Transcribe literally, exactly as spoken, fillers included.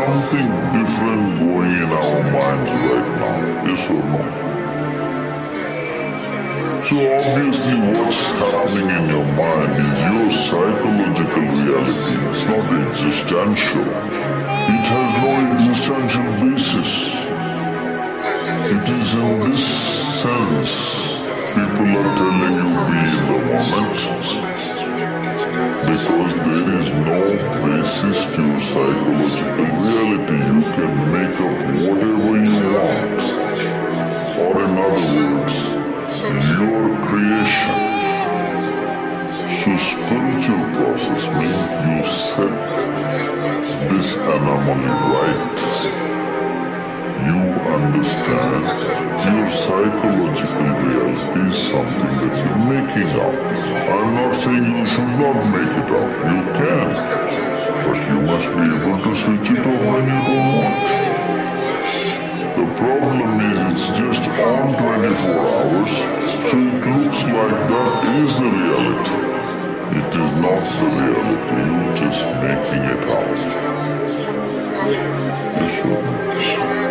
something different going in our minds right now, yes or no? So obviously what's happening in your mind is your psychological reality. It's not existential. It has no existential basis. It is in this sense people are telling you be in the moment, because there is no basis to your psychological reality. You can make up whatever you want. Or in other words, your creation. So spiritual process means you set this anomaly right. You understand your psychological reality is something that you're making up. I'm not saying you should not make it up. You can. But you must be able to switch it off when you don't want. The problem is it's just on twenty-four hours, so it looks like that is the reality. It is not the reality, you're just making it out. Yes, sir.